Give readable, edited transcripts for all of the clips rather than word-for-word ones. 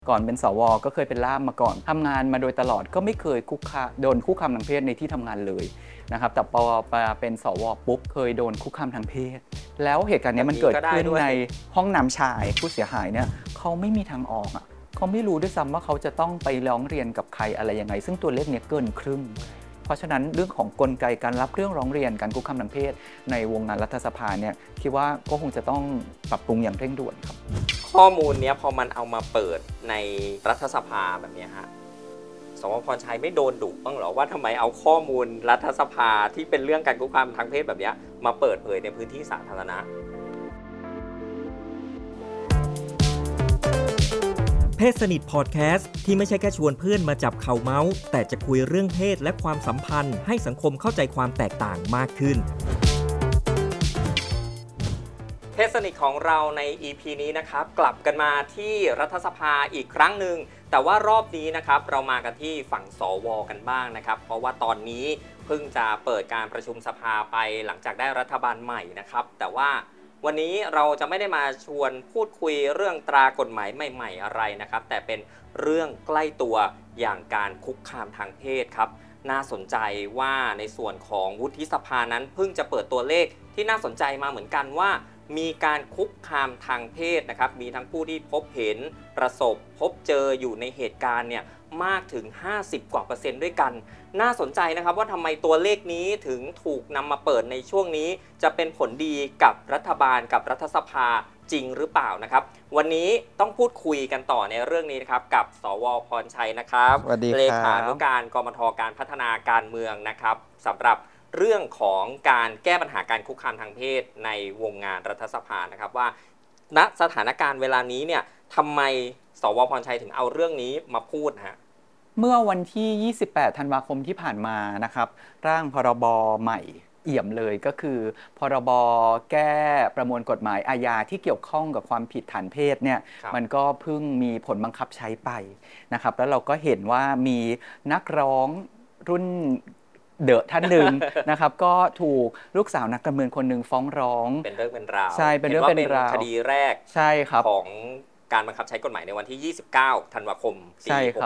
ก่อนเป็นสวก็เคยเป็นล่ามมาก่อนทำงานมาโดยตลอดก็ไม่เคยโดนคุกคามทางเพศในที่ทำงานเลยนะครับแต่พอเป็นสวปุ๊บเคยโดนคุกคามทางเพศแล้วเหตุการณ์นี้มันเกิดขึ้นในห้องน้ำชายผู้เสียหายเนี่ยเขาไม่มีทางออกเขาไม่รู้ด้วยซ้ำว่าเขาจะต้องไปร้องเรียนกับใครอะไรยังไงซึ่งตัวเลขเนี่ยเกินครึ่งเพราะฉะนั้นเรื่องของกลไกการรับเรื่องร้องเรียนการคุกคามทางเพศในวงงานรัฐสภาเนี่ยคิดว่าก็คงจะต้องปรับปรุงอย่างเร่งด่วนครับข้อมูลนี้พอมันเอามาเปิดในรัฐสภาแบบนี้ฮะสว.พรชัยไม่โดนดุบ้างเหรอว่าทำไมเอาข้อมูลรัฐสภาที่เป็นเรื่องการคุกคามทางเพศแบบนี้มาเปิดเผยในพื้นที่สาธารณะเพศสนิทพอดแคสต์ที่ไม่ใช่แค่ชวนเพื่อนมาจับเข่าเมาส์แต่จะคุยเรื่องเพศและความสัมพันธ์ให้สังคมเข้าใจความแตกต่างมากขึ้นเพศสนิทของเราใน EP นี้นะครับกลับกันมาที่รัฐสภาอีกครั้งหนึ่งแต่ว่ารอบนี้นะครับเรามากันที่ฝั่งสวกันบ้างนะครับเพราะว่าตอนนี้เพิ่งจะเปิดการประชุมสภาไปหลังจากได้รัฐบาลใหม่นะครับแต่ว่าวันนี้เราจะไม่ได้มาชวนพูดคุยเรื่องตรากฎหมายใหม่ๆอะไรนะครับแต่เป็นเรื่องใกล้ตัวอย่างการคุกคามทางเพศครับน่าสนใจว่าในส่วนของวุฒิสภานั้นเพิ่งจะเปิดตัวเลขที่น่าสนใจมาเหมือนกันว่ามีการคุกคามทางเพศนะครับมีทั้งผู้ที่พบเห็นประสบพบเจออยู่ในเหตุการณ์เนี่ยมากถึง50 กว่า%ด้วยกันน่าสนใจนะครับว่าทำไมตัวเลขนี้ถึงถูกนำมาเปิดในช่วงนี้จะเป็นผลดีกับรัฐบาลกับรัฐสภาจริงหรือเปล่านะครับวันนี้ต้องพูดคุยกันต่อในเรื่องนี้นะครับกับสว.พรชัยนะครับเลขานุการกมท.การพัฒนาการเมืองนะครับสำหรับเรื่องของการแก้ปัญหาการคุกคามทางเพศในวงงานรัฐสภานะครับว่าณสถานการณ์เวลานี้เนี่ยทำไมสว.พรชัยถึงเอาเรื่องนี้มาพูดฮะเมื่อวันที่28ธันวาคมที่ผ่านมานะครับร่างพรบใหม่เอี่ยมเลยก็คือพรบแก้ประมวลกฎหมายอาญาที่เกี่ยวข้องกับความผิดฐานเพศเนี่ยมันก็เพิ่งมีผลบังคับใช้ไปนะครับแล้วเราก็เห็นว่ามีนักร้องรุ่นเดอะท่านหนึ่งนะครับก็ถูกลูกสาวนักการเมืองคนหนึ่งฟ้องร้องเป็นเรื่องเป็นราวใช่เป็นเรื่องเป็นราวคดีแรกใช่ครับของการบังคับใช้กฎหมายในวันที่29ธันวาคมปี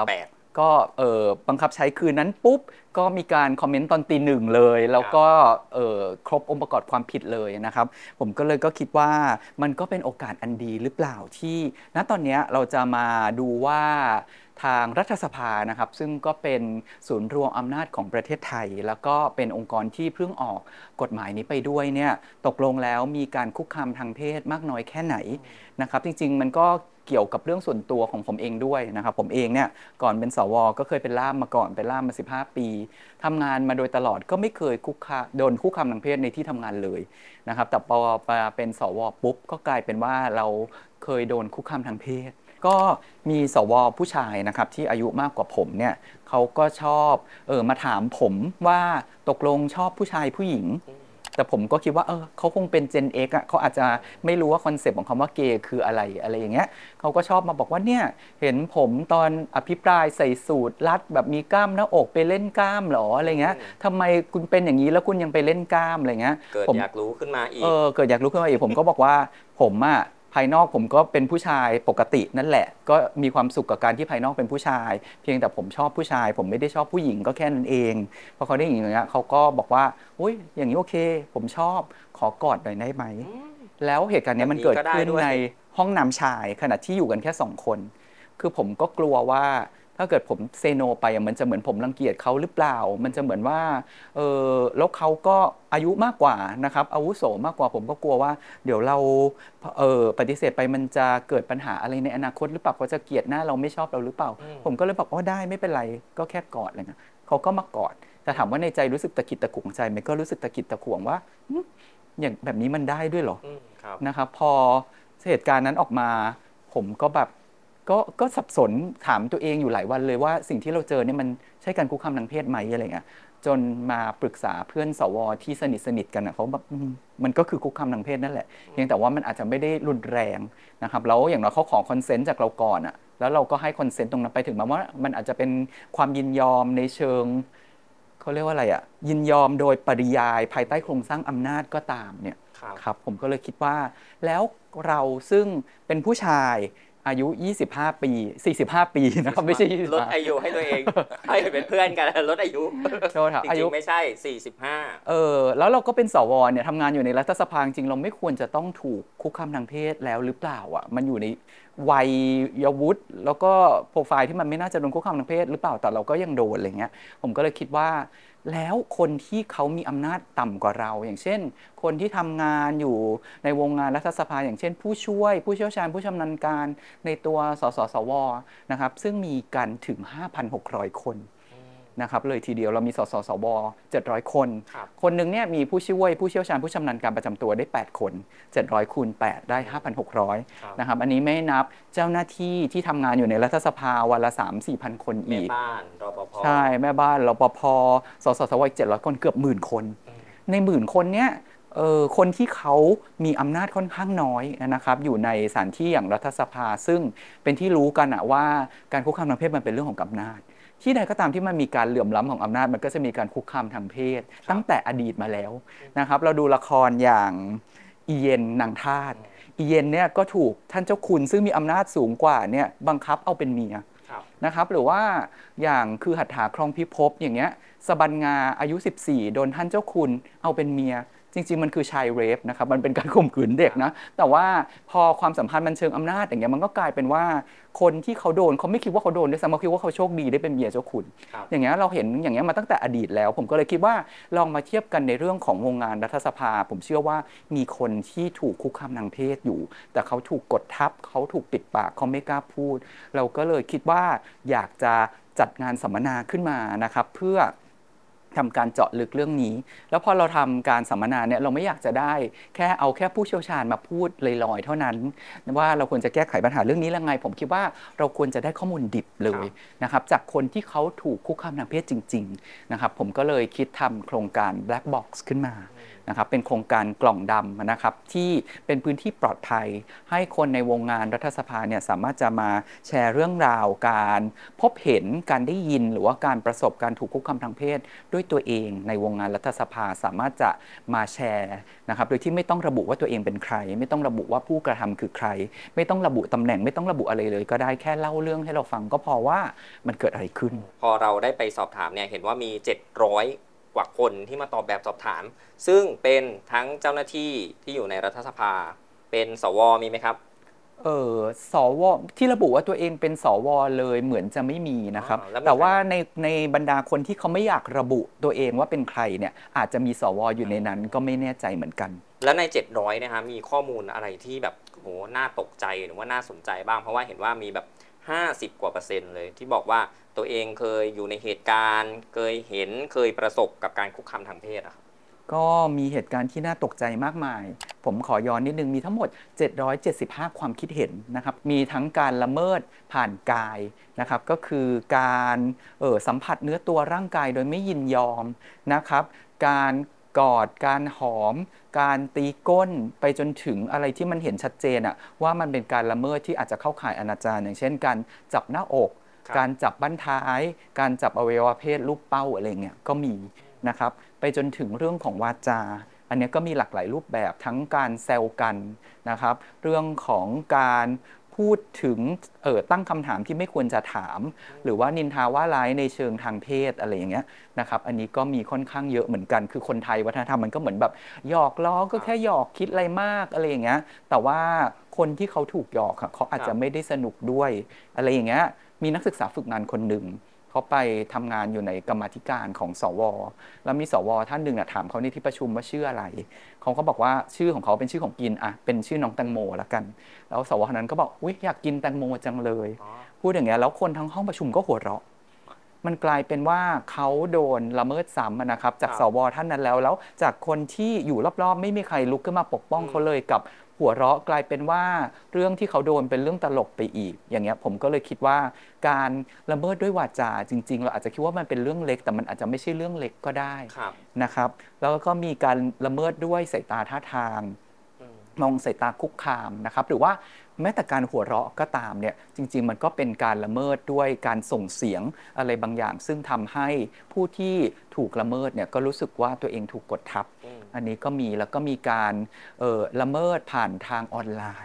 68 ก็บังคับใช้คืนนั้นปุ๊บก็มีการคอมเมนต์ตอนตีหนึ่งเลยแล้วก็ครบองค์ประกอบความผิดเลยนะครับผมก็คิดว่ามันก็เป็นโอกาสอันดีหรือเปล่าที่ณตอนนี้เราจะมาดูว่าทางรัฐสภานะครับซึ่งก็เป็นศูนย์รวมอำนาจของประเทศไทยแล้วก็เป็นองค์กรที่เพิ่งออกกฎหมายนี้ไปด้วยเนี่ยตกลงแล้วมีการคุกคามทางเพศมากน้อยแค่ไหนนะครับจริงๆมันก็เกี่ยวกับเรื่องส่วนตัวของผมเองด้วยนะครับผมเองเนี่ยก่อนเป็นสวก็เคยเป็นล่ามมาก่อนเป็นล่ามมา15 ปีทำงานมาโดยตลอดก็ไม่เคยโดนคุกคามทางเพศในที่ทำงานเลยนะครับแต่พอเป็นสวปุ๊บก็กลายเป็นว่าเราเคยโดนคุกคามทางเพศก็มีสวผู้ชายนะครับที่อายุมากกว่าผมเนี่ยเขาก็ชอบมาถามผมว่าตกลงชอบผู้ชายผู้หญิงแต่ผมก็คิดว่าเขาคงเป็น Gen X อ่ะเขาอาจจะไม่รู้ว่าคอนเซปต์ของคำว่าเกย์คืออะไรอย่างเงี้ยเขาก็ชอบมาบอกว่าเนี่ยเห็นผมตอนอภิปรายใส่สูทรัดแบบมีกล้ามหน้าอกไปเล่นกล้ามหรออะไรเงี้ยทำไมคุณเป็นอย่างนี้แล้วคุณยังไปเล่นกล้ามอะไรเงี้ยเกิดอยากรู้ขึ้นมาอีกเกิดอยากรู้ขึ้นมาอีกผมก็บอกว่าผมอ่ะภายนอกผมก็เป็นผู้ชายปกตินั่นแหละก็มีความสุขกับการที่ภายนอกเป็นผู้ชายเพียงแต่ผมชอบผู้ชายผมไม่ได้ชอบผู้หญิงก็แค่นั้นเองพอเขาได้อย่างเงี้ยเขาก็บอกว่าอุ้ยอย่างนี้โอเคผมชอบขอกอดหน่อยได้ไหมแล้วเหตุการณ์นี้มันเกิดขึ้นในห้องน้ำชายขณะที่อยู่กันแค่2 คนคือผมก็กลัวว่าถ้าเกิดผมเซโนไปมันจะเหมือนผมรังเกียจเขาหรือเปล่ามันจะเหมือนว่าแล้วเขาก็อายุมากกว่านะครับอาวุโสมากกว่าผมก็กลัวว่าเดี๋ยวเราปฏิเสธไปมันจะเกิดปัญหาอะไรในอนาคตหรือเปล่าเขาจะเกลียดหน้าเราไม่ชอบเราหรือเปล่าผมก็เลยบอกได้ไม่เป็นไรก็แค่กอดอะไรเงี้ยเขาก็มากอดแต่ถามว่าในใจรู้สึกตะกิดตะขวงใจไหมก็รู้สึกตะกิดตะขวงว่าอย่างแบบนี้มันได้ด้วยเหรอนะครับพอเหตุการณ์นั้นออกมาผมก็แบบก็สับสนถามตัวเองอยู่หลายวันเลยว่าสิ่งที่เราเจอเนี่ยมันใช่การคุกคามทางเพศไหมอะไรเงี้ยจนมาปรึกษาเพื่อนสวที่สนิทกันเขาแบบมันก็คือคุกคามทางเพศนั่นแหละเพียงแต่ว่ามันอาจจะไม่ได้รุนแรงนะครับแล้วอย่างน้อยเขาขอคอนเซนต์จากเราก่อนแล้วเราก็ให้คอนเซนต์ตรงนั้นไปถึงแม้ว่ามันอาจจะเป็นความยินยอมในเชิงเขาเรียกว่าอะไรยินยอมโดยปริยายภายใต้โครงสร้างอำนาจก็ตามเนี่ยครับผมก็เลยคิดว่าแล้วเราซึ่งเป็นผู้ชายอายุ 25 ปี 45 ปีนะครับไม่ใช่ลดอายุให้ตัวเอง ให้เป็นเพื่อนกันลดอายุโทษครับจอาริยุงๆไม่ใช่45 แล้วเราก็เป็นสวเนี่ยทำงานอยู่ในรัฐสภาจริงเราไม่ควรจะต้องถูกคุกคามทางเพศแล้วหรือเปล่าอ่ะมันอยู่ในวัยวุฒิแล้วก็โปรไฟล์ที่มันไม่น่าจะโดนคุกคามทางเพศหรือเปล่าแต่เราก็ยังโดนอะไรเงี้ยผมก็เลยคิดว่าแล้วคนที่เขามีอำนาจต่ำกว่าเราอย่างเช่นคนที่ทำงานอยู่ในวงงานรัฐสภาอย่างเช่นผู้ช่วยผู้เชี่ยวชาญผู้ชำนาญการในตัวสสสวนะครับซึ่งมีกันถึง 5,600 คนนะครับเลยทีเดียวเรามีสสสว700 คนคนหนึ่งเนี่ยมีผู้ช่วยผู้เชี่ยวชาญผู้ชำนาญการประจำตัวได้8คน700คูณ8ได้ 5,600 นะครับอันนี้ไม่นับเจ้าหน้าที่ที่ทำงานอยู่ในรัฐสภาวันละ 3-4,000 คนอีกแม่บ้านรปภใช่แม่บ้านรปภสสสวอีก700 คนเกือบ10,000 คนใน10,000 คนเนี้ยคนที่เขามีอำนาจค่อนข้างน้อยนะครับอยู่ในสถานที่อย่างรัฐสภาซึ่งเป็นที่รู้กันว่าการคุกคามทางเพศมันเป็นเรื่องของอำนาจที่ใดก็ตามที่มันมีการเหลื่อมล้ำของอำนาจมันก็จะมีการคุกคามทางเพศตั้งแต่อดีตมาแล้วนะครับเราดูละครอย่างอีเย็นนางทาสอีเย็นเนี่ยก็ถูกท่านเจ้าคุณซึ่งมีอำนาจสูงกว่าเนี่ยบังคับเอาเป็นเมียนะครับหรือว่าอย่างคือหัตถาครองพิภพอย่างเงี้ยสบันงาอายุ14โดนท่านเจ้าคุณเอาเป็นเมียจริงๆมันคือชายเรฟนะครับมันเป็นการข่มขืนเด็กนะแต่ว่าพอความสัมพันธ์มันเชิงอำนาจอย่างเงี้ยมันก็กลายเป็นว่าคนที่เขาโดนเขาไม่คิดว่าเขาโดนด้วยซ้ำเขาคิดว่าเขาโชคดีได้เป็นเมียเจ้าคุณอย่างเงี้ยเราเห็นอย่างเงี้ยมาตั้งแต่อดีตแล้วผมก็เลยคิดว่าลองมาเทียบกันในเรื่องของวงงานรัฐสภาผมเชื่อว่ามีคนที่ถูกคุกคามทางเพศอยู่แต่เขาถูกกดทับเขาถูกปิดปากเขาไม่กล้าพูดเราก็เลยคิดว่าอยากจะจัดงานสัมมนาขึ้นมานะครับเพื่อทำการเจาะลึกเรื่องนี้แล้วพอเราทำการสัมมนาเนี่ยเราไม่อยากจะได้เอาแค่ผู้เชี่ยวชาญมาพูดลอยๆเท่านั้นว่าเราควรจะแก้ไขปัญหาเรื่องนี้ยังไงผมคิดว่าเราควรจะได้ข้อมูลดิบเลยนะครับจากคนที่เขาถูกคุกคามทางเพศจริงๆนะครับผมก็เลยคิดทำโครงการ Black Box ขึ้นมานะครับเป็นโครงการกล่องดำนะครับที่เป็นพื้นที่ปลอดภัยให้คนในวงงานรัฐสภาเนี่ยสามารถจะมาแชร์เรื่องราวการพบเห็นการได้ยินหรือว่าการประสบการถูกคุกคามทางเพศด้วยตัวเองในวงงานรัฐสภาสามารถจะมาแชร์นะครับโดยที่ไม่ต้องระบุว่าตัวเองเป็นใครไม่ต้องระบุว่าผู้กระทำคือใครไม่ต้องระบุตำแหน่งไม่ต้องระบุอะไรเลยก็ได้แค่เล่าเรื่องให้เราฟังก็พอว่ามันเกิดอะไรขึ้นพอเราได้ไปสอบถามเนี่ยเห็นว่ามี700กว่าคนที่มาตอบแบบสอบถามซึ่งเป็นทั้งเจ้าหน้าที่ที่อยู่ในรัฐสภาเป็นสวมีไหมครับสวที่ระบุว่าตัวเองเป็นสวเลยเหมือนจะไม่มีนะครับแต่ว่าในบรรดาคนที่เขาไม่อยากระบุตัวเองว่าเป็นใครเนี่ยอาจจะมีสวอยู่ในนั้นก็ไม่แน่ใจเหมือนกันแล้วใน700นะฮะมีข้อมูลอะไรที่แบบโหน่าตกใจหรือว่าน่าสนใจบ้างเพราะว่าเห็นว่ามีแบบ50%กว่าเลยที่บอกว่าตัวเองเคยอยู่ในเหตุการณ์เคยเห็นเคยประสบกับการคุกคามทางเพศอะก็มีเหตุการณ์ที่น่าตกใจมากมายผมขอย้อนนิดนึงมีทั้งหมด775ความคิดเห็นนะครับมีทั้งการละเมิดผ่านกายนะครับก็คือการสัมผัสเนื้อตัวร่างกายโดยไม่ยินยอมนะครับการกอดการหอมการตีก้นไปจนถึงอะไรที่มันเห็นชัดเจนอะว่ามันเป็นการละเมิดที่อาจจะเข้าข่ายอนาจารอย่างเช่นการจับหน้าอกการจับบั้นท้ายการจับอวัยวะเพศรูปเป้าอะไรเงี้ยก็มีนะครับไปจนถึงเรื่องของวาจาอันนี้ก็มีหลากหลายรูปแบบทั้งการแซวกันนะครับเรื่องของการพูดถึงตั้งคำถามที่ไม่ควรจะถามหรือว่านินทาว่าร้ายในเชิงทางเพศอะไรอย่างเงี้ยนะครับอันนี้ก็มีค่อนข้างเยอะเหมือนกันคือคนไทยวัฒนธรรมมันก็เหมือนแบบหยอกล้อก็แค่หยอกคิดอะไรมากอะไรอย่างเงี้ยแต่ว่าคนที่เขาถูกหยอกเขาอาจจะไม่ได้สนุกด้วยอะไรอย่างเงี้ยมีนักศึกษาฝึกงานคนหนึ่งเขาไปทำงานอยู่ในกรรมาธิการของสวแล้วมีสวท่านหนึ่งถามเขาในที่ประชุมว่าชื่ออะไรเขาก็บอกว่าชื่อของเขาเป็นชื่อของกินเป็นชื่อน้องแตงโมละกันแล้วสวคนนั้นก็บอกอุ๊ยอยากกินแตงโมจังเลยพูดอย่างเงี้ยแล้วคนทั้งห้องประชุมก็หัวเราะมันกลายเป็นว่าเขาโดนละเมิดซ้ำนะครับจากสวท่านนั้นแล้วจากคนที่อยู่รอบๆไม่มีใครลุกขึ้นมาปกป้องเขาเลยกับหัวเราะกลายเป็นว่าเรื่องที่เขาโดนเป็นเรื่องตลกไปอีกอย่างเงี้ยผมก็เลยคิดว่าการละเมิดด้วยวาจาจริงๆเราอาจจะคิดว่ามันเป็นเรื่องเล็กแต่มันอาจจะไม่ใช่เรื่องเล็กก็ได้นะครับแล้วก็มีการละเมิดด้วยสายตาท่าทางมองสายตาคุกคามนะครับหรือว่าแม้แต่การหัวเราะก็ตามเนี่ยจริงๆมันก็เป็นการละเมิดด้วยการส่งเสียงอะไรบางอย่างซึ่งทำให้ผู้ที่ถูกละเมิดเนี่ยก็รู้สึกว่าตัวเองถูกกดทับอันนี้ก็มีแล้วก็มีการละเมิดผ่านทางออนไลน์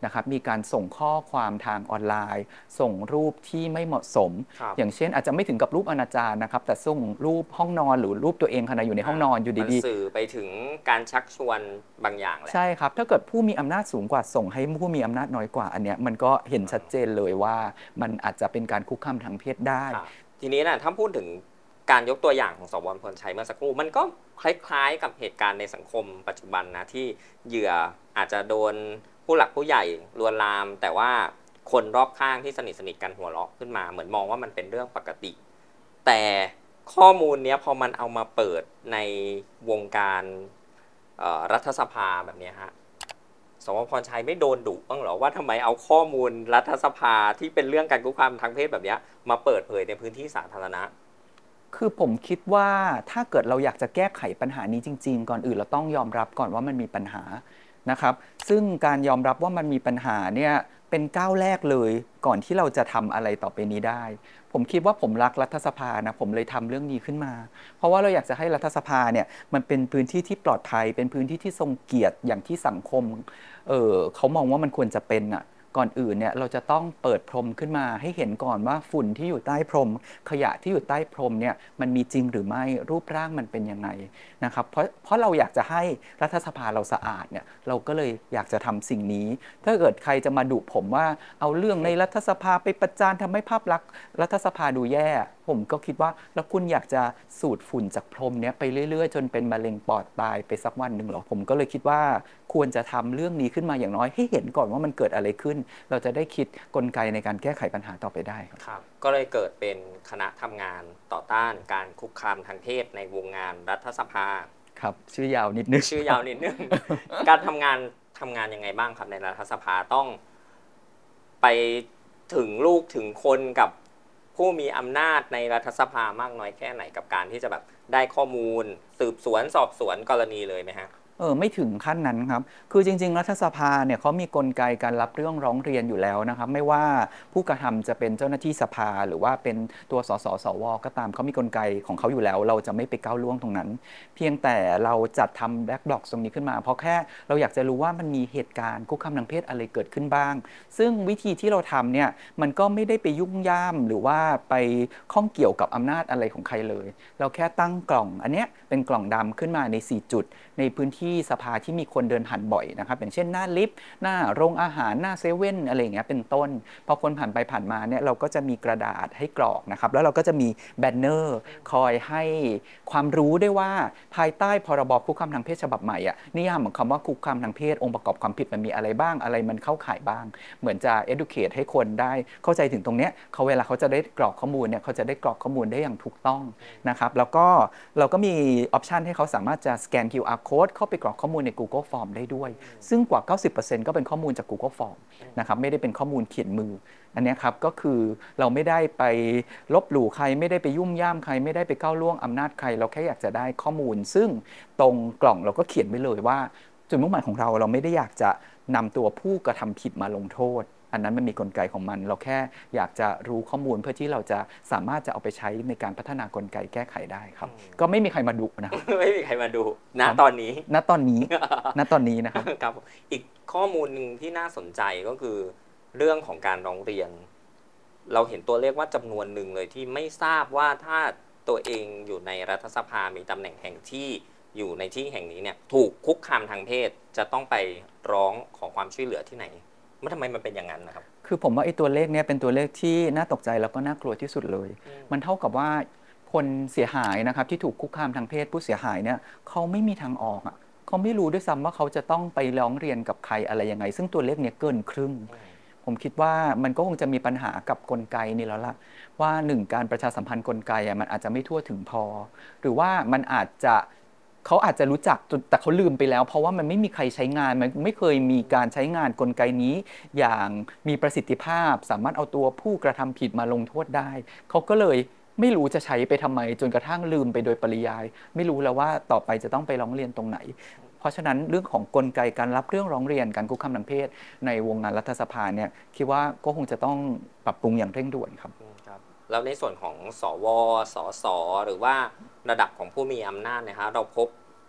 นะครับมีการส่งข้อความทางออนไลน์ ส่งรูปที่ไม่เหมาะสม อย่างเช่นอาจจะไม่ถึงกับรูปอนาจารนะครับแต่ส่งรูปห้องนอนหรือรูปตัวเองขณะอยู่ในห้องนอนอยู่ดีๆมันสื่อไปถึงการชักชวนบางอย่างแหละใช่ครับถ้าเกิดผู้มีอำนาจสูงกว่าส่งให้ผู้มีอำนาจน้อยกว่าอันเนี้ยมันก็เห็นชัดเจนเลยว่ามันอาจจะเป็นการคุกคามทางเพศได้ทีนี้นะถ้าพูดถึงการยกตัวอย่างของสว.พลชัยเมื่อสักครู่มันก็คล้ายๆกับเหตุการณ์ในสังคมปัจจุบันนะที่เหยื่ออาจจะโดนผู้หลักผู้ใหญ่ลวนลามแต่ว่าคนรอบข้างที่สนิทกันหัวเราะขึ้นมาเหมือนมองว่ามันเป็นเรื่องปกติแต่ข้อมูลนี้พอมันเอามาเปิดในวงการรัฐสภาแบบนี้ฮะสว.พรชัยไม่โดนดุบ้างเหรอว่าทำไมเอาข้อมูลรัฐสภาที่เป็นเรื่องการคุกคามทางเพศแบบนี้มาเปิดเผยในพื้นที่สาธารณะคือผมคิดว่าถ้าเกิดเราอยากจะแก้ไขปัญหานี้จริงๆก่อนอื่นเราต้องยอมรับก่อนว่ามันมีปัญหานะครับซึ่งการยอมรับว่ามันมีปัญหาเนี่ยเป็นก้าวแรกเลยก่อนที่เราจะทำอะไรต่อไปนี้ได้ผมคิดว่าผมรักรัฐสภานะผมเลยทำเรื่องนี้ขึ้นมาเพราะว่าเราอยากจะให้รัฐสภาเนี่ยมันเป็นพื้นที่ที่ปลอดภัยเป็นพื้นที่ที่ทรงเกียรติอย่างที่สังคมเขามองว่ามันควรจะเป็นอ่ะก่อนอื่นเนี่ยเราจะต้องเปิดพรมขึ้นมาให้เห็นก่อนว่าฝุ่นที่อยู่ใต้พรมขยะที่อยู่ใต้พรมเนี่ยมันมีจริงหรือไม่รูปร่างมันเป็นยังไงนะครับเพราะเราอยากจะให้รัฐสภาเราสะอาดเนี่ยเราก็เลยอยากจะทำสิ่งนี้ถ้าเกิดใครจะมาดุผมว่าเอาเรื่องในรัฐสภาไปประจานทำให้ภาพลักษณ์รัฐสภาดูแย่ผมก็คิดว่าแล้วคุณอยากจะสูดฝุ่นจากพรมเนี้ยไปเรื่อยๆจนเป็นมะเร็งปอดตายไปสักวันหนึ่งหรอผมก็เลยคิดว่าควรจะทำเรื่องนี้ขึ้นมาอย่างน้อยให้เห็นก่อนว่ามันเกิดอะไรขึ้นเราจะได้คิดกลไกในการแก้ไขปัญหาต่อไปได้ครับก็เลยเกิดเป็นคณะทำงานต่อต้านการคุกคามทางเพศในวงงานรัฐสภาครับชื่อยาวนิดนึงชื่อยาวนิดนึง การทำงานยังไงบ้างครับในรัฐสภาต้องไปถึงลูกถึงคนกับผู้มีอำนาจในรัฐสภามากน้อยแค่ไหนกับการที่จะแบบได้ข้อมูลสืบสวนสอบสวนกรณีเลยไหมฮะไม่ถึงขั้นนั้นครับคือจริงๆรัฐสภาเนี่ยเขามีกลไกการรับเรื่องร้องเรียนอยู่แล้วนะครับไม่ว่าผู้กระทำจะเป็นเจ้าหน้าที่สภาหรือว่าเป็นตัวสสสวก็ตามเขามีกลไกของเขาอยู่แล้วเราจะไม่ไปก้าวล่วงตรงนั้นเพียงแต่เราจัดทำแบ็กบล็อกตรงนี้ขึ้นมาเพราะแค่เราอยากจะรู้ว่ามันมีเหตุการณ์คุกคามทางเพศอะไรเกิดขึ้นบ้างซึ่งวิธีที่เราทำเนี่ยมันก็ไม่ได้ไปยุ่งย่ามหรือว่าไปข้องเกี่ยวกับอำนาจอะไรของใครเลยเราแค่ตั้งกล่องอันเนี้ยเป็นกล่องดำขึ้นมาใน4จุดในพื้นที่สภาที่มีคนเดินผ่านบ่อยนะครับอย่างเช่นหน้าลิฟต์หน้าโรงอาหารหน้าเซเว่นอะไรอย่างเงี้ยเป็นต้นพอคนผ่านไปผ่านมาเนี่ยเราก็จะมีกระดาษให้กรอกนะครับแล้วเราก็จะมีแบนเนอร์คอยให้ความรู้ได้ว่าภายใต้พรบคุกคามทางเพศฉบับใหม่อ่ะนิยามของคำว่าคุกคามทางเพศองค์ประกอบความผิดมันมีอะไรบ้างอะไรมันเข้าข่ายบ้างเหมือนจะ educate ให้คนได้เข้าใจถึงตรงเนี้ยเขาเวลาเขาจะได้กรอกข้อมูลเนี่ยเขาจะได้กรอกข้อมูลได้อย่างถูกต้องนะครับแล้วก็เราก็มีออปชันให้เขาสามารถจะสแกน QR code เข้าไปกรอกข้อมูลใน Google Form ได้ด้วยซึ่งกว่า 90% ก็เป็นข้อมูลจาก Google Form นะครับไม่ได้เป็นข้อมูลเขียนมืออันนี้ครับก็คือเราไม่ได้ไปลบหลู่ใครไม่ได้ไปยุ่มย่ามใครไม่ได้ไปก้าวล่วงอำนาจใครเราแค่อยากจะได้ข้อมูลซึ่งตรงกล่องเราก็เขียนไว้เลยว่าจุดมุ่งหมายของเราไม่ได้อยากจะนำตัวผู้กระทำผิดมาลงโทษอันนั้นมันมีกลไกของมันเราแค่อยากจะรู้ข้อมูลเพื่อที่เราจะสามารถจะเอาไปใช้ในการพัฒนากลไกแก้ไขได้ครับก็ไม่มีใครมาดูนะไม่มีใครมาดูณตอนนี้ณตอนนี้นะครับครับอีกข้อมูลหนึ่งที่น่าสนใจก็คือเรื่องของการร้องเรียนเราเห็นตัวเลขว่าจำนวนหนึ่งเลยที่ไม่ทราบว่าถ้าตัวเองอยู่ในรัฐสภามีตำแหน่งแห่งที่อยู่ในที่แห่งนี้เนี่ยถูกคุกคามทางเพศจะต้องไปร้องขอความช่วยเหลือที่ไหนทำไมมันเป็นอย่างนั้นนะครับคือผมว่าไอ้ตัวเลขเนี่ยเป็นตัวเลขที่น่าตกใจแล้วก็น่ากลัวที่สุดเลยมันเท่ากับว่าคนเสียหายนะครับที่ถูกคุกคามทางเพศผู้เสียหายเนี่ยเขาไม่มีทางออกอ่ะเขาไม่รู้ด้วยซ้ำว่าเขาจะต้องไปร้องเรียนกับใครอะไรยังไงซึ่งตัวเลขเนี่ยเกินครึ่งผมคิดว่ามันก็คงจะมีปัญหากับกลไกนี่แล้วล่ะว่า1การประชาสัมพันธ์กลไกมันอาจจะไม่ทั่วถึงพอหรือว่ามันอาจจะเขาอาจจะรู้จักแต่เขาลืมไปแล้วเพราะว่ามันไม่มีใครใช้งานมันไม่เคยมีการใช้งานกลไกนี้อย่างมีประสิทธิภาพสามารถเอาตัวผู้กระทำผิดมาลงโทษได้เขาก็เลยไม่รู้จะใช้ไปทำไมจนกระทั่งลืมไปโดยปริยายไม่รู้แล้วว่าต่อไปจะต้องไปร้องเรียนตรงไหนเพราะฉะนั้นเรื่องของกลไกการรับเรื่องร้องเรียนการคุกคามทางเพศในวงงานรัฐสภาเนี่ยคิดว่าก็คงจะต้องปรับปรุงอย่างเร่งด่วนครับแล้วในส่วนของสวสสหรือว่าระดับของผู้มีอำนาจนะฮะเราพบ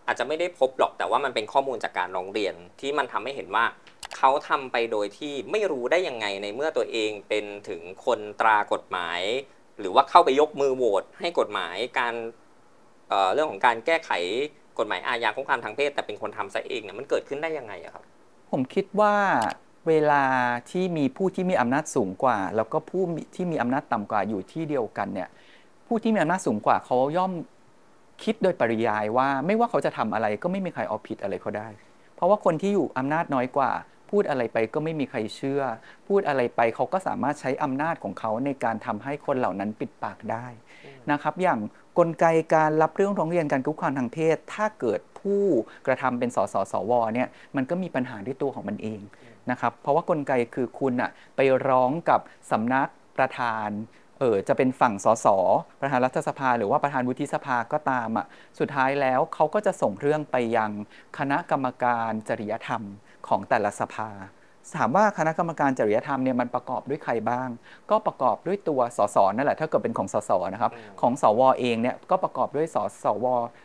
อาจจะไม่ได้พบหรอกแต่ว่ามันเป็นข้อมูลจากการร้องเรียนที่มันทำให้เห็นว่าเขาทำไปโดยที่ไม่รู้ได้ยังไงในเมื่อตัวเองเป็นถึงคนตรากฎหมายหรือว่าเข้าไปยกมือโหวตให้กฎหมายการเรื่องของการแก้ไขกฎหมายอาญาคุกคามทางเพศแต่เป็นคนทำซะเองเนี่ยมันเกิดขึ้นได้ยังไงอะครับผมคิดว่าเวลาที่มีผู้ที่มีอำนาจสูงกว่าแล้วก็ผู้ที่มีอำนาจต่ำกว่าอยู่ที่เดียวกันเนี่ยผู้ที่มีอำนาจสูงกว่าเขาย่อมคิดโดยปริยายว่าไม่ว่าเขาจะทำอะไรก็ไม่มีใครเอาผิดอะไรเขาได้เพราะว่าคนที่อยู่อำนาจน้อยกว่าพูดอะไรไปก็ไม่มีใครเชื่อพูดอะไรไปเขาก็สามารถใช้อำนาจของเขาในการทำให้คนเหล่านั้นปิดปากได้นะครับอย่างกลไกการรับเรื่องร้องเรียนการคุกคามทางเพศถ้าเกิดผู้กระทำเป็นสสสวเนี่ยมันก็มีปัญหาด้วยตัวของมันเองนะครับเพราะว่ากลไกคือคุณอะไปร้องกับสำนักประธานจะเป็นฝั่งสสประธานรัฐสภาหรือว่าประธานวุฒิสภาก็ตามอ่ะสุดท้ายแล้วเขาก็จะส่งเรื่องไปยังคณะกรรมการจริยธรรมของแต่ละสภาถามว่าคณะกรรมการจริยธรรมเนี่ยมันประกอบด้วยใครบ้างก็ประกอบด้วยตัวสสนั่นแหละถ้าเกิดเป็นของสสนะครับของสวเองเนี่ยก็ประกอบด้วยสว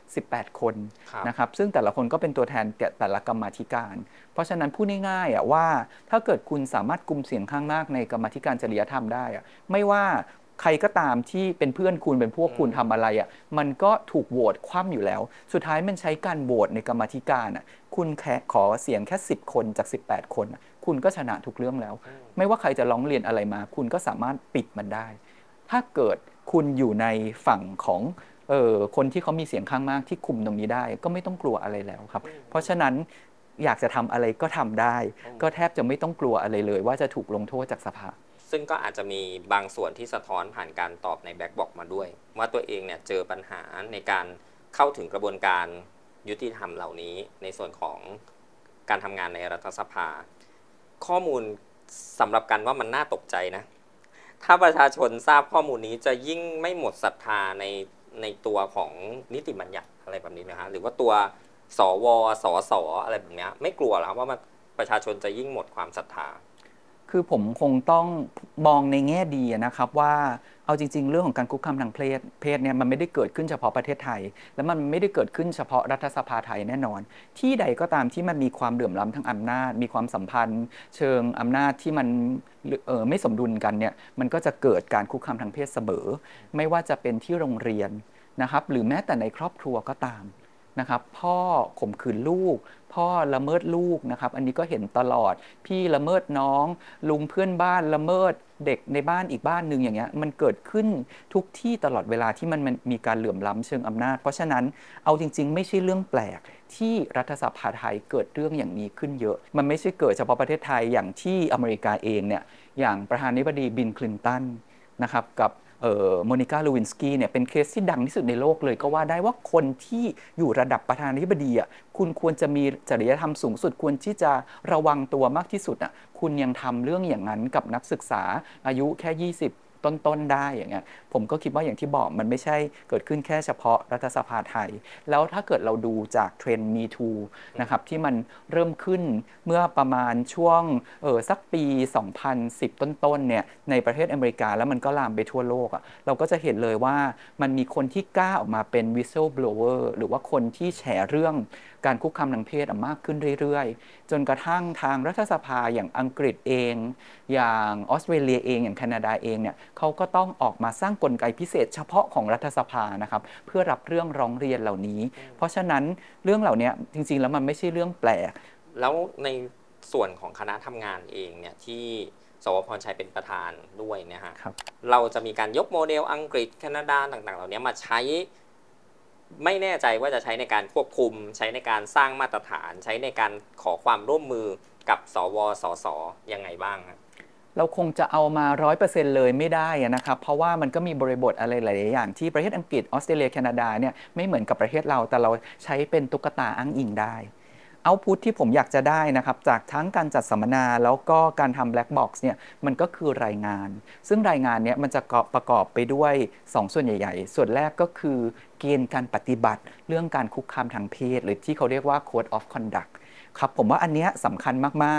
18 คนนะครับซึ่งแต่ละคนก็เป็นตัวแทนแต่ละกรรมาธิการเพราะฉะนั้นพูดง่ายๆว่าถ้าเกิดคุณสามารถกุมเสียงข้างมากในกรรมาธิการจริยธรรมได้ไม่ว่าใครก็ตามที่เป็นเพื่อนคุณเป็นพวกคุณทำอะไรมันก็ถูกโหวตคว่ำอยู่แล้วสุดท้ายมันใช้การโหวตในกรรมาธิการคุณแค่ขอเสียงแค่10 คนจาก18 คนคุณก็ชนะทุกเรื่องแล้วไม่ว่าใครจะร้องเรียนอะไรมาคุณก็สามารถปิดมันได้ถ้าเกิดคุณอยู่ในฝั่งของคนที่เขามีเสียงข้างมากที่คุมตรงนี้ได้ก็ไม่ต้องกลัวอะไรแล้วครับเพราะฉะนั้นอยากจะทำอะไรก็ทำได้ก็แทบจะไม่ต้องกลัวอะไรเลยว่าจะถูกลงโทษจากสภาซึ่งก็อาจจะมีบางส่วนที่สะท้อนผ่านการตอบในแบ็กบอกมาด้วยว่าตัวเองเนี่ยเจอปัญหาในการเข้าถึงกระบวนการยุติธรรมเหล่านี้ในส่วนของการทำงานในรัฐสภาข้อมูลสำหรับกันว่ามันน่าตกใจนะถ้าประชาชนทราบข้อมูลนี้จะยิ่งไม่หมดศรัทธาในตัวของนิติบัญญัติอะไรแบบนี้นะฮะหรือว่าตัวสวสสอะไรแบบนี้ไม่กลัวหรอว่าประชาชนจะยิ่งหมดความศรัทธาคือผมคงต้องมองในแง่ดีนะครับว่าเอาจริงๆเรื่องของการคุกคามทางเพศเนี่ยมันไม่ได้เกิดขึ้นเฉพาะประเทศไทยและมันไม่ได้เกิดขึ้นเฉพาะรัฐสภาไทยแน่นอนที่ใดก็ตามที่มันมีความเหลื่อมล้ำทางอำนาจมีความสัมพันธ์เชิงอำนาจที่มันไม่สมดุลกันเนี่ยมันก็จะเกิดการคุกคามทางเพศเสมอไม่ว่าจะเป็นที่โรงเรียนนะครับหรือแม้แต่ในครอบครัวก็ตามนะครับพ่อข่มขืนลูกพ่อละเมิดลูกนะครับอันนี้ก็เห็นตลอดพี่ละเมิดน้องลุงเพื่อนบ้านละเมิดเด็กในบ้านอีกบ้านหนึ่งอย่างเงี้ยมันเกิดขึ้นทุกที่ตลอดเวลาที่มันมีการเหลื่อมล้ำเชิงอำนาจเพราะฉะนั้นเอาจริงๆไม่ใช่เรื่องแปลกที่รัฐสภาไทยเกิดเรื่องอย่างนี้ขึ้นเยอะมันไม่ใช่เกิดเฉพาะประเทศไทยอย่างที่อเมริกาเองเนี่ยอย่างประธานาธิบดีบิลคลินตันนะครับกับโมนิกา ลูวินสกี้เนี่ยเป็นเคสที่ดังที่สุดในโลกเลยก็ว่าได้ว่าคนที่อยู่ระดับประธานาธิบดีคุณควรจะมีจริยธรรมสูงสุดควรที่จะระวังตัวมากที่สุดคุณยังทำเรื่องอย่างนั้นกับนักศึกษาอายุแค่20ต้นได้อย่างเงี้ยผมก็คิดว่าอย่างที่บอกมันไม่ใช่เกิดขึ้นแค่เฉพาะรัฐสภาไทยแล้วถ้าเกิดเราดูจากเทรนด์ Me Too นะครับที่มันเริ่มขึ้นเมื่อประมาณช่วงสักปี2010ต้นเนี่ยในประเทศอเมริกาแล้วมันก็ลามไปทั่วโลกเราก็จะเห็นเลยว่ามันมีคนที่กล้าออกมาเป็น whistleblower หรือว่าคนที่แฉเรื่องการคุกคามทางเพศมากขึ้นเรื่อยๆจนกระทั่งทางรัฐสภาอย่างอังกฤษเองอย่างออสเตรเลียเองอย่างแคนาดาเองเนี่ยเขาก็ต้องออกมาสร้างกลไกพิเศษเฉพาะของรัฐสภานะครับเพื่อรับเรื่องร้องเรียนเหล่านี้เพราะฉะนั้นเรื่องเหล่านี้จริงๆแล้วมันไม่ใช่เรื่องแปลกแล้วในส่วนของคณะทำงานเองเนี่ยที่สวพรชัยเป็นประธานด้วยเนี่ยฮะเราจะมีการยกโมเดลอังกฤษแคนาดาต่างๆเหล่านี้มาใช้ไม่แน่ใจว่าจะใช้ในการควบคุมใช้ในการสร้างมาตรฐานใช้ในการขอความร่วมมือกับสวสสยังไงบ้างเราคงจะเอามา 100% เลยไม่ได้นะครับเพราะว่ามันก็มีบริบทอะไรหลายอย่างที่ประเทศอังกฤษออสเตรเลียแคนาดาเนี่ยไม่เหมือนกับประเทศเราแต่เราใช้เป็นตุ๊กตาอ้างอิงได้เอาพุทที่ผมอยากจะได้นะครับจากทั้งการจัดสัมมนาแล้วก็การทำ Black Box เนี่ยมันก็คือรายงานซึ่งรายงานเนี้ยมันจะประกอบไปด้วย2ส่วนใหญ่ๆส่วนแรกก็คือเกณฑ์การปฏิบัติเรื่องการคุกคามทางเพศหรือที่เขาเรียกว่า Code of Conduct ครับผมว่าอันเนี้ยสำคัญมากๆ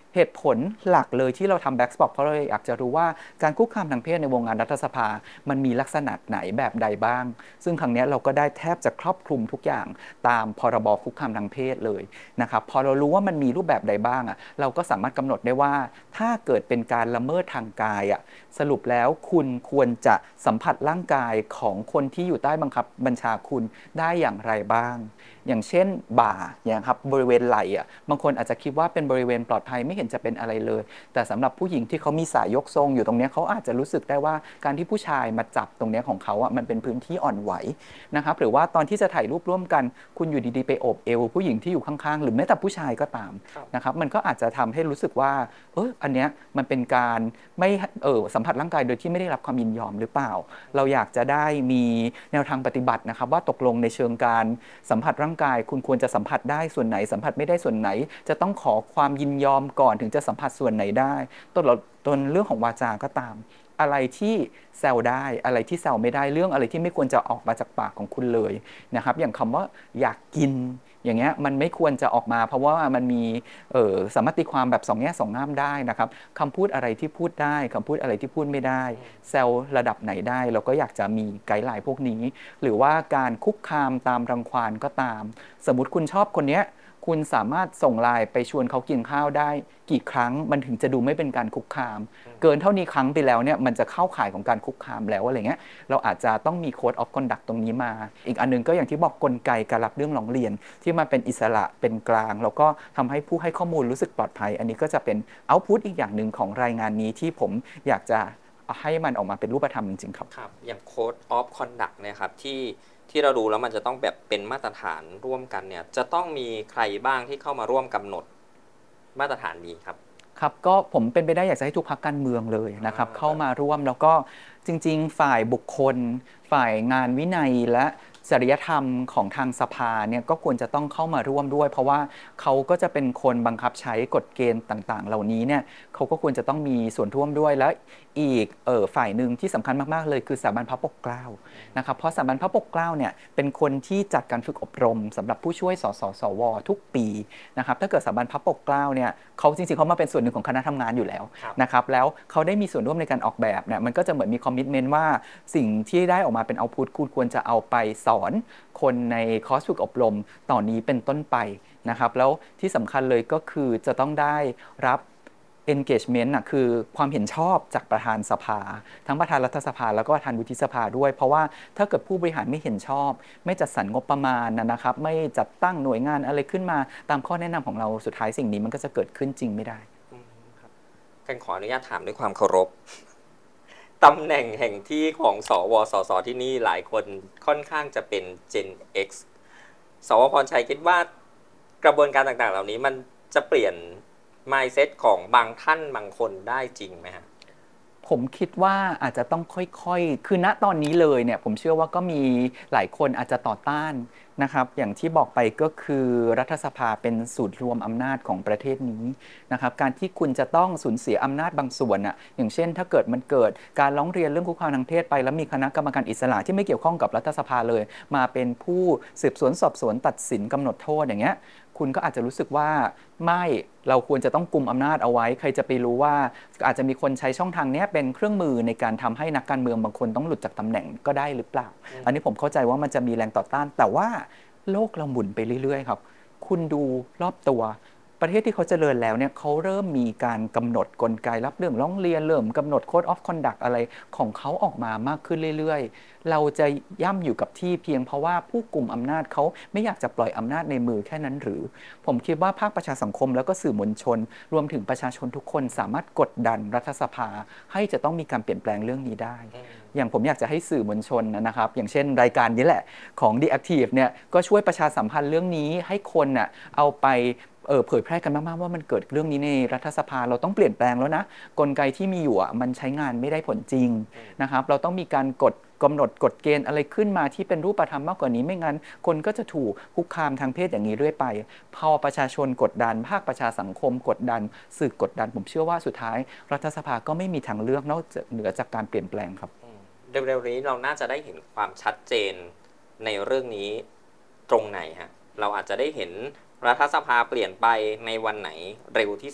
เหตุผลหลักเลยที่เราทำแบ็กสปอตเพราะเราอยากจะรู้ว่าการคุกคามทางเพศในวงการรัฐสภามันมีลักษณะไหนแบบใดบ้างซึ่งครั้งนี้เราก็ได้แทบจะครอบคลุมทุกอย่างตามพรบคุกคามทางเพศเลยนะครับพอเรารู้ว่ามันมีรูปแบบใดบ้างเราก็สามารถกำหนดได้ว่าถ้าเกิดเป็นการละเมิดทางกายสรุปแล้วคุณควรจะสัมผัสร่างกายของคนที่อยู่ใต้บังคับบัญชาคุณได้อย่างไรบ้างอย่างเช่นบ่าอย่างครับบริเวณไหล่บางคนอาจจะคิดว่าเป็นบริเวณปลอดภัยไม่เห็นจะเป็นอะไรเลยแต่สำหรับผู้หญิงที่เขามีสายยกทรงอยู่ตรงนี้เขาอาจจะรู้สึกได้ว่าการที่ผู้ชายมาจับตรงนี้ของเขามันเป็นพื้นที่อ่อนไหวนะครับหรือว่าตอนที่จะถ่ายรูปร่วมกันคุณอยู่ดีๆไปโอบเอวผู้หญิงที่อยู่ข้างๆหรือแม้แต่ผู้ชายก็ตามนะครับมันก็อาจจะทำให้รู้สึกว่าอันเนี้ยมันเป็นการไม่สัมผัสร่างกายโดยที่ไม่ได้รับความยินยอมหรือเปล่าเราอยากจะได้มีแนวทางปฏิบัตินะครับว่าตกลงในเชิงการสัมผัสร่างกายคุณควรจะสัมผัสได้ส่วนไหนสัมผัสไม่ได้ส่วนไหนจะต้องขอความยินยอมก่อนถึงจะสัมผัสส่วนไหนได้ต้นเรื่องของวาจาก็ตามอะไรที่แซวได้อะไรที่แซวไม่ได้เรื่องอะไรที่ไม่ควรจะออกมาจากปากของคุณเลยนะครับอย่างคำว่าอยากกินอย่างเงี้ยมันไม่ควรจะออกมาเพราะว่ามันมีสามารถตีความแบบสองแง่สองงามได้นะครับคำพูดอะไรที่พูดได้คำพูดอะไรที่พูดไม่ได้แซวระดับไหนได้เราก็อยากจะมีไกด์ไลน์พวกนี้หรือว่าการคุกคามตามรังควานก็ตามสมมุติคุณชอบคนเนี้ยคุณสามารถส่งไลน์ไปชวนเขากินข้าวได้กี่ครั้งมันถึงจะดูไม่เป็นการคุกคามเกินเท่านี้ครั้งไปแล้วเนี่ยมันจะเข้าข่ายของการคุกคามแล้วอะไรเงี้ยเราอาจจะต้องมี Code of Conduct ตรงนี้มาอีกอันนึงก็อย่างที่บอกกลไกการรับเรื่องร้องเรียนที่มันเป็นอิสระเป็นกลางแล้วก็ทำให้ผู้ให้ข้อมูลรู้สึกปลอดภัยอันนี้ก็จะเป็น output อีกอย่างหนึ่งของรายงานนี้ที่ผมอยากจะให้มันออกมาเป็นรูปธรรมจริงๆครับครับอย่าง Code of Conduct เนี่ยครับที่เราดูแล้วมันจะต้องแบบเป็นมาตรฐานร่วมกันเนี่ยจะต้องมีใครบ้างที่เข้ามาร่วมกำหนดมาตรฐานนี้ครับครับก็ผมเป็นไปได้อยากจะให้ทุกพรรคการเมืองเลยนะครับเข้ามาร่วมแล้วก็จริงๆฝ่ายบุคคลฝ่ายงานวินัยและจริยธรรมของทางสภาเนี่ยก็ควรจะต้องเข้ามาร่วมด้วยเพราะว่าเขาก็จะเป็นคนบังคับใช้กฎเกณฑ์ต่างๆเหล่านี้เนี่ยเขาก็ควรจะต้องมีส่วนร่วมด้วยและอีกฝ่ายหนึ่งที่สำคัญมากๆเลยคือสถาบันพระปกเกล้านะครับเพราะสถาบันพระปกเกล้าเนี่ยเป็นคนที่จัดการฝึกอบรมสำหรับผู้ช่วยสสสวทุกปีนะครับถ้าเกิดสถาบันพระปกเกล้าเนี่ยเขาจริงๆเขามาเป็นส่วนหนึ่งของคณะทำงานอยู่แล้วนะครับแล้วเขาได้มีส่วนร่วมในการออกแบบเนี่ยมันก็จะเหมือนมีคอมมิตเมนต์ว่าสิ่งที่ได้ออกมาเป็นเอาพุตคุณควรจะเอาไปสอนคนในคอร์สฝึกอบรมต่อนนี้เป็นต้นไปนะครับแล้วที่สำคัญเลยก็คือจะต้องได้รับ engagement คือความเห็นชอบจากประธานสภาทั้งประธานรัฐสภาแล้วก็ประธานวุฒิสภาด้วยเพราะว่าถ้าเกิดผู้บริหารไม่เห็นชอบไม่จัดสรรงบประมาณนะครับไม่จัดตั้งหน่วยงานอะไรขึ้นมาตามข้อแนะนำของเราสุดท้ายสิ่งนี้มันก็จะเกิดขึ้นจริงไม่ได้กันขออนุญาตถามด้วยความเคารพตำแหน่งแห่งที่ของสวสสที่นี่หลายคนค่อนข้างจะเป็น Gen X สวพรชัยคิดว่ากระบวนการต่างๆเหล่านี้มันจะเปลี่ยน mindset ของบางท่านบางคนได้จริงไหมฮะผมคิดว่าอาจจะต้องค่อยๆคือณตอนนี้เลยเนี่ยผมเชื่อว่าก็มีหลายคนอาจจะต่อต้านนะครับอย่างที่บอกไปก็คือรัฐสภาเป็นศูนย์รวมอำนาจของประเทศนี้นะครับการที่คุณจะต้องสูญเสียอำนาจบางส่วนอย่างเช่นถ้าเกิดมันเกิดการร้องเรียนเรื่องคุกคามทางเพศไปแล้วมีคณะกรรมการอิสระที่ไม่เกี่ยวข้องกับรัฐสภาเลยมาเป็นผู้สืบสวนสอบสวนตัดสินกำหนดโทษอย่างเงี้ยคุณก็อาจจะรู้สึกว่าไม่เราควรจะต้องกุมอำนาจเอาไว้ใครจะไปรู้ว่าอาจจะมีคนใช้ช่องทางนี้เป็นเครื่องมือในการทำให้นักการเมืองบางคนต้องหลุดจากตำแหน่งก็ได้หรือเปล่าอันนี้ผมเข้าใจว่ามันจะมีแรงต่อต้านแต่ว่าโลกเราหมุนไปเรื่อยๆครับคุณดูรอบตัวประเทศที่เขาเจริญแล้วเนี่ยเขาเริ่มมีการกำหนดกลไกรับเรื่องร้องเรียนเริ่มกำหนด Code of Conduct อะไรของเขาออกมามากขึ้นเรื่อยๆเราจะย่ำอยู่กับที่เพียงเพราะว่าผู้กุมอำนาจเขาไม่อยากจะปล่อยอำนาจในมือแค่นั้นหรือผมคิดว่าภาคประชาสังคมแล้วก็สื่อมวลชนรวมถึงประชาชนทุกคนสามารถกดดันรัฐสภาให้จะต้องมีการเปลี่ยนแปลงเรื่องนี้ได้อย่างผมอยากจะให้สื่อมวลชนนะครับอย่างเช่นรายการนี้แหละของ The Active เนี่ยก็ช่วยประชาสัมพันธ์เรื่องนี้ให้คนเอาไปเผยแพร่กันมากๆว่ามันเกิดเรื่องนี้ในรัฐสภาเราต้องเปลี่ยนแปลงแล้วนะกลไกที่มีอยู่มันใช้งานไม่ได้ผลจริงนะครับเราต้องมีการกำหนดกฎเกณฑ์อะไรขึ้นมาที่เป็นรูปธรรมมากกว่านี้ไม่งั้นคนก็จะถูกคุกคามทางเพศอย่างนี้เรื่อยไปพอประชาชนกดดันภาคประชาสังคมกดดันสื่อกดดันผมเชื่อว่าสุดท้ายรัฐสภาก็ไม่มีทางเลือกนอกจากเหนือจากการเปลี่ยนแปลงครับเร็วๆนี้เราน่าจะได้เห็นความชัดเจนในเรื่องนี้ตรงไหนฮะเราอาจจะได้เห็นรัฐสภาเปลี่ยนไปในวันไหนเร็วที่สุด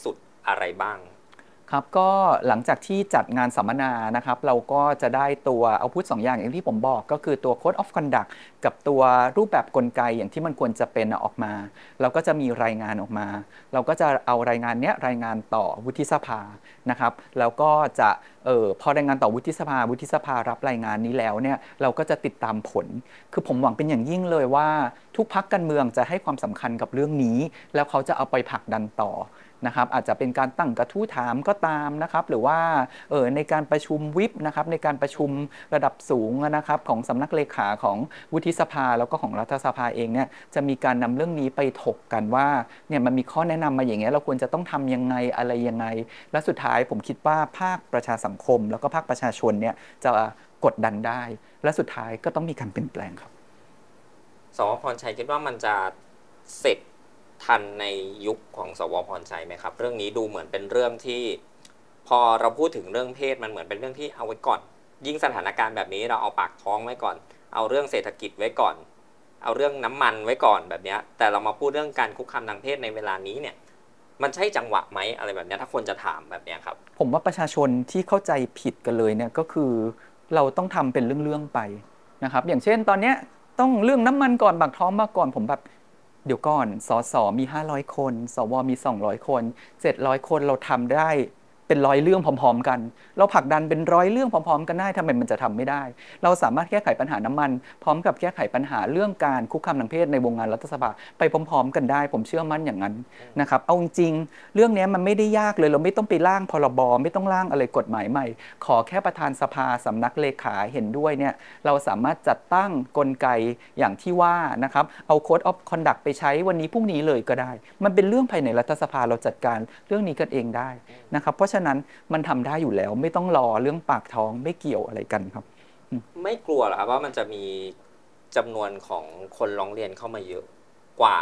อะไรบ้างครับก็หลังจากที่จัดงานสัมมนานะครับเราก็จะได้ตัวเอาพุท2อย่างที่ผมบอกก็คือตัว Code of Conduct กับตัวรูปแบบกลไกอย่างที่มันควรจะเป็นออกมาเราก็จะมีรายงานออกมาเราก็จะเอารายงานเนี้ยรายงานต่อวุฒิสภานะครับแล้วก็จะพอรายงานต่อวุฒิสภารับรายงานนี้แล้วเนี่ยเราก็จะติดตามผลคือผมหวังเป็นอย่างยิ่งเลยว่าทุกพรรคการเมืองจะให้ความสำคัญกับเรื่องนี้แล้วเขาจะเอาไปผลักดันต่อนะครับอาจจะเป็นการตั้งกระทู้ถามก็ตามนะครับหรือว่าในการประชุมวิปนะครับในการประชุมระดับสูงนะครับของสำนักเลขาของวุฒิสภาแล้วก็ของรัฐสภาเองเนี่ยจะมีการนำเรื่องนี้ไปถกกันว่าเนี่ยมันมีข้อแนะนำมาอย่างเงี้ยเราควรจะต้องทำยังไงอะไรยังไงและสุดท้ายผมคิดว่าภาคประชาสังคมแล้วก็ภาคประชาชนเนี่ยจะกดดันได้และสุดท้ายก็ต้องมีการเปลี่ยนแปลงครับสวพรชัยคิดว่ามันจะเสร็จทันในยุคของสวพรชัยไหมครับเรื่องนี้ดูเหมือนเป็นเรื่องที่พอเราพูดถึงเรื่องเพศมันเหมือนเป็นเรื่องที่เอาไว้ก่อนยิ่งสถานการณ์แบบนี้เราเอาปากท้องไว้ก่อนเอาเรื่องเศรษฐกิจไว้ก่อนเอาเรื่องน้ำมันไว้ก่อนแบบนี้แต่เรามาพูดเรื่องการคุกคามทางเพศในเวลานี้เนี่ยมันใช่จังหวะไหมอะไรแบบนี้ถ้าคนจะถามแบบนี้ครับผมว่าประชาชนที่เข้าใจผิดกันเลยเนี่ยก็คือเราต้องทำเป็นเรื่องๆไปนะครับอย่างเช่นตอนนี้ต้องเรื่องน้ำมันก่อนปากท้องมาก่อนผมแบบเดี๋ยวก่อนสสมี500คนสวมี200คน700คนเราทำได้เป็น100เรื่องพร้อมๆกันเราผลักดันเป็น100เรื่องพร้อมๆกันได้ทำไมมันจะทำไม่ได้เราสามารถแก้ไขปัญหาน้ำมันพร้อมกับแก้ไขปัญหาเรื่องการคุกคามทางเพศในวงงานรัฐสภาไปพร้อมๆกันได้ผมเชื่อมั่นอย่างนั้นนะครับเอาจริงๆเรื่องนี้มันไม่ได้ยากเลยเราไม่ต้องไปร่างพรบไม่ต้องร่างอะไรกฎหมายใหม่ขอแค่ประธานสภาสำนักเลขาเห็นด้วยเนี่ยเราสามารถจัดตั้งกลไกอย่างที่ว่านะครับเอา Code of Conduct ไปใช้วันนี้พรุ่งนี้เลยก็ได้มันเป็นเรื่องภายในรัฐสภาเราจัดการเรื่องนี้กันเองได้นะครับเพราะฉะนั้นมันทำได้อยู่แล้วไม่ต้องรอเรื่องปากท้องไม่เกี่ยวอะไรกันครับไม่กลัวหรอครับว่ามันจะมีจำนวนของคนร้องเรียนเข้ามาเยอะกว่า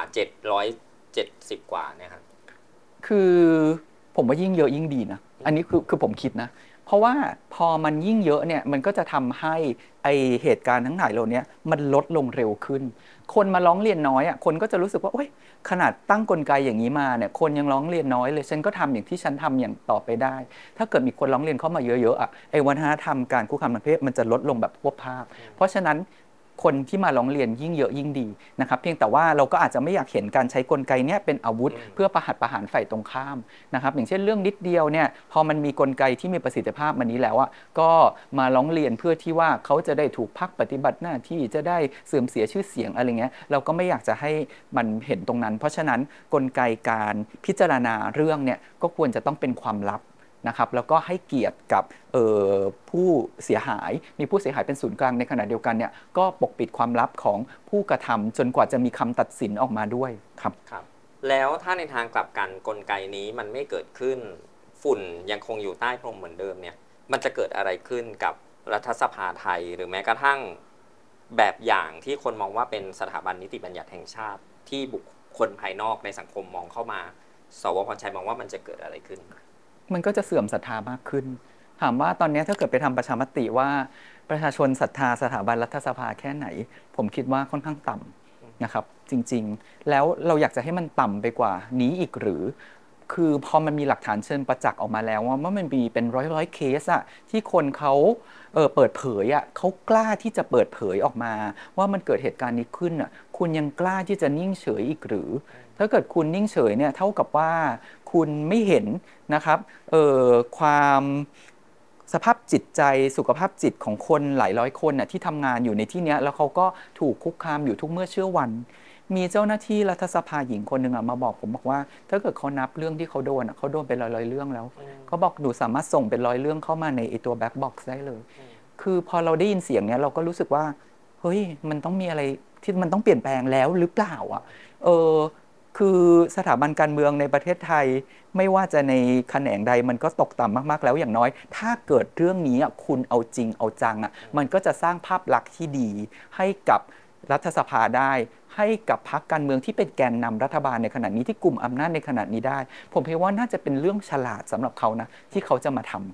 770กว่าเนี่ยครับคือผมว่ายิ่งเยอะยิ่งดีนะอันนี้คือผมคิดนะเพราะว่าพอมันยิ่งเยอะเนี่ยมันก็จะทำให้ไอเหตุการณ์ทั้งหลายเหล่านี้มันลดลงเร็วขึ้นคนมาร้องเรียนน้อยอ่ะคนก็จะรู้สึกว่าโอ๊ยขนาดตั้งกลไกอย่างนี้มาเนี่ยคนยังร้องเรียนน้อยเลยฉันก็ทำอย่างที่ฉันทำอย่างต่อไปได้ถ้าเกิดมีคนร้องเรียนเข้ามาเยอะๆอ่ะไอ้วัฒนธรรมการคุกคามทางเพศมันจะลดลงแบบพรวดพราดเพราะฉะนั้นคนที่มาร้องเรียนยิ่งเยอะยิ่งดีนะครับเพียงแต่ว่าเราก็อาจจะไม่อยากเห็นการใช้กลไกเนี้ยเป็นอาวุธเพื่อประหัตประหารฝ่ายตรงข้ามนะครับอย่างเช่นเรื่องนิดเดียวเนี่ยพอมันมีกลไกที่มีประสิทธิภาพมานี้แล้วอ่ะก็มาร้องเรียนเพื่อที่ว่าเขาจะได้ถูกพักปฏิบัติหน้าที่จะได้เสื่อมเสียชื่อเสียงอะไรเงี้ยเราก็ไม่อยากจะให้มันเห็นตรงนั้นเพราะฉะนั้นกลไกการพิจารณาเรื่องเนี่ยก็ควรจะต้องเป็นความลับนะครับแล้วก็ให้เกียรติกับผู้เสียหายมีผู้เสียหายเป็นศูนย์กลางในขณะเดียวกันเนี่ยก็ปกปิดความลับของผู้กระทำจนกว่าจะมีคำตัดสินออกมาด้วยครับแล้วถ้าในทางกลับกันกลไกนี้มันไม่เกิดขึ้นฝุ่นยังคงอยู่ใต้พรมเหมือนเดิมเนี่ยมันจะเกิดอะไรขึ้นกับรัฐสภาไทยหรือแม้กระทั่งแบบอย่างที่คนมองว่าเป็นสถาบันนิติบัญญัติแห่งชาติที่บุคคลภายนอกในสังคมมองเข้ามาสวพรชัยมองว่ามันจะเกิดอะไรขึ้นมันก็จะเสื่อมศรัทธามากขึ้นถามว่าตอนนี้ถ้าเกิดไปทำประชามติว่าประชาชนศรัทธาสถาบันรัฐสภาแค่ไหนผมคิดว่าค่อนข้างต่ำนะครับจริงๆแล้วเราอยากจะให้มันต่ำไปกว่านี้อีกหรือคือพอมันมีหลักฐานเชิงประจักษ์ออกมาแล้วว่ามันมีเป็นร้อยเคสอะที่คนเขาเปิดเผยอะเขากล้าที่จะเปิดเผยออกมาว่ามันเกิดเหตุการณ์นี้ขึ้นอะคุณยังกล้าที่จะนิ่งเฉยอีกหรือถ้าเกิดคุณนิ่งเฉยเนี่ยเท่ากับว่าคุณไม่เห็นนะครับความสภาพจิตใจสุขภาพจิตของคนหลายร้อยคนน่ะที่ทำงานอยู่ในที่นี้แล้วเขาก็ถูกคุกคามอยู่ทุกเมื่อเชื่อวันมีเจ้าหน้าที่รัฐสภาหญิงคนหนึ่งมาบอกผมบอกว่าถ้าเกิดเขานับเรื่องที่เขาโดนเขาโดนเป็นร้อยๆเรื่องแล้วเขาบอกหนูสามารถส่งเป็น100เรื่องเข้ามาในไอตัวแบ็คบ็อกซ์ได้เลยคือพอเราได้ยินเสียงเนี้ยเราก็รู้สึกว่าเฮ้ยมันต้องมีอะไรที่มันต้องเปลี่ยนแปลงแล้วหรือเปล่าอ่ะคือสถาบันการเมืองในประเทศไทยไม่ว่าจะในแขนงใดมันก็ตกต่ำมากๆแล้วอย่างน้อยถ้าเกิดเรื่องนี้คุณเอาจริงเอาจังมันก็จะสร้างภาพลักษณ์ที่ดีให้กับรัฐสภาได้ให้กับพรรคการเมืองที่เป็นแกนนำรัฐบาลในขณะนี้ที่กลุ่มอำนาจในขณะนี้ได้ผมคิดว่าน่าจะเป็นเรื่องฉลาดสำหรับเขานะที่เขาจะมาทำครับ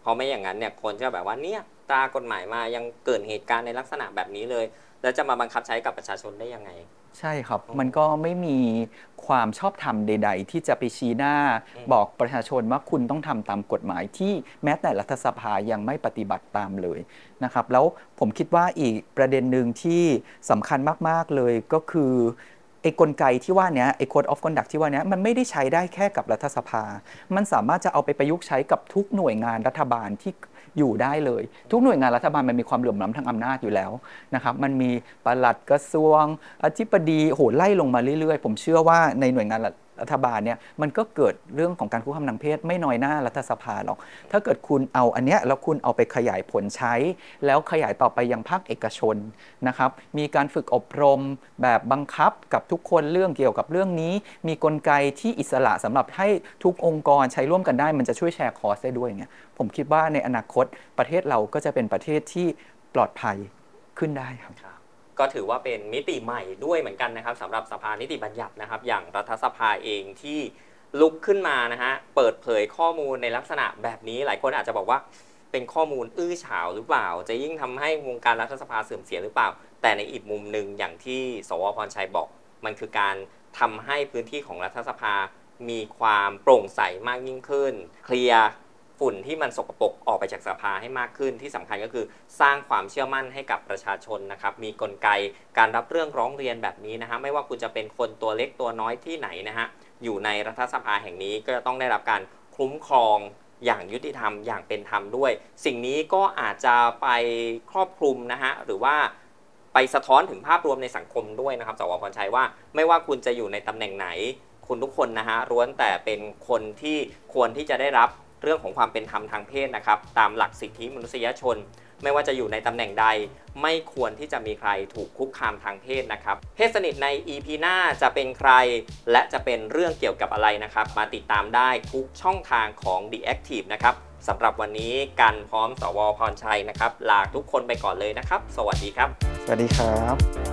เพราะไม่อย่างนั้นเนี่ยคนจะแบบว่าเนี่ยตรากฎหมายมายังเกิดเหตุการณ์ในลักษณะแบบนี้เลยแล้วจะมาบังคับใช้กับประชาชนได้ยังไงใช่ครับมันก็ไม่มีความชอบธรรมใดๆที่จะไปชี้หน้าบอกประชาชนว่าคุณต้องทำตามกฎหมายที่แม้แต่รัฐสภายังไม่ปฏิบัติตามเลยนะครับแล้วผมคิดว่าอีกประเด็นหนึ่งที่สำคัญมากๆเลยก็คือไอ้กลไกที่ว่านี้ไอ้ Code of Conduct ที่ว่านี้มันไม่ได้ใช้ได้แค่กับรัฐสภามันสามารถจะเอาไปประยุกต์ใช้กับทุกหน่วยงานรัฐบาลที่อยู่ได้เลยทุกหน่วยงานรัฐบาลมันมีความเหลื่อมล้ำทางอำนาจอยู่แล้วนะครับมันมีปลัดกระทรวงอธิบดีโหไล่ลงมาเรื่อยๆผมเชื่อว่าในหน่วยงานรัฐบาลเนี่ยมันก็เกิดเรื่องของการคุกคามทางเพศไม่น้อยหน้ารัฐสภาหรอกถ้าเกิดคุณเอาอันเนี้ยแล้วคุณเอาไปขยายผลใช้แล้วขยายต่อไปยังภาคเอกชนนะครับมีการฝึกอบรมแบบบังคับกับทุกคนเรื่องเกี่ยวกับเรื่องนี้มีกลไกที่อิสระสำหรับให้ทุกองค์กรใช้ร่วมกันได้มันจะช่วยแชร์คอสได้ด้วยเนี่ยผมคิดว่าในอนาคตประเทศเราก็จะเป็นประเทศที่ปลอดภัยขึ้นได้ครับก็ถือว่าเป็นมิติใหม่ด้วยเหมือนกันนะครับสำหรับสภานิติบัญญัตินะครับอย่างรัฐสภาเองที่ลุกขึ้นมานะฮะเปิดเผยข้อมูลในลักษณะแบบนี้หลายคนอาจจะบอกว่าเป็นข้อมูลอื้อฉาวหรือเปล่าจะยิ่งทำให้วงการรัฐสภาเสื่อมเสียหรือเปล่าแต่ในอีกมุมหนึ่งอย่างที่สวพรชัยบอกมันคือการทำให้พื้นที่ของรัฐสภามีความโปร่งใสมากยิ่งขึ้นเคลียร์ฝุ่นที่มันสกปรกออกไปจากสภาให้มากขึ้นที่สำคัญก็คือสร้างความเชื่อมั่นให้กับประชาชนนะครับมีกลไกการรับเรื่องร้องเรียนแบบนี้นะฮะไม่ว่าคุณจะเป็นคนตัวเล็กตัวน้อยที่ไหนนะฮะอยู่ในรัฐสภาแห่งนี้ก็จะต้องได้รับการคุ้มครองอย่างยุติธรรมอย่างเป็นธรรมด้วยสิ่งนี้ก็อาจจะไปครอบคลุมนะฮะหรือว่าไปสะท้อนถึงภาพรวมในสังคมด้วยนะครับสวพรชัยว่าไม่ว่าคุณจะอยู่ในตำแหน่งไหนคุณทุกคนนะฮะล้วนแต่เป็นคนที่ควรที่จะได้รับเรื่องของความเป็นธรรมทางเพศนะครับตามหลักสิทธิมนุษยชนไม่ว่าจะอยู่ในตำแหน่งใดไม่ควรที่จะมีใครถูกคุกคามทางเพศนะครับเพศสนิทใน EP หน้าจะเป็นใครและจะเป็นเรื่องเกี่ยวกับอะไรนะครับมาติดตามได้ทุกช่องทางของ The Active นะครับสำหรับวันนี้กันพร้อมสวพรชัยนะครับลาทุกคนไปก่อนเลยนะครับสวัสดีครับสวัสดีครับ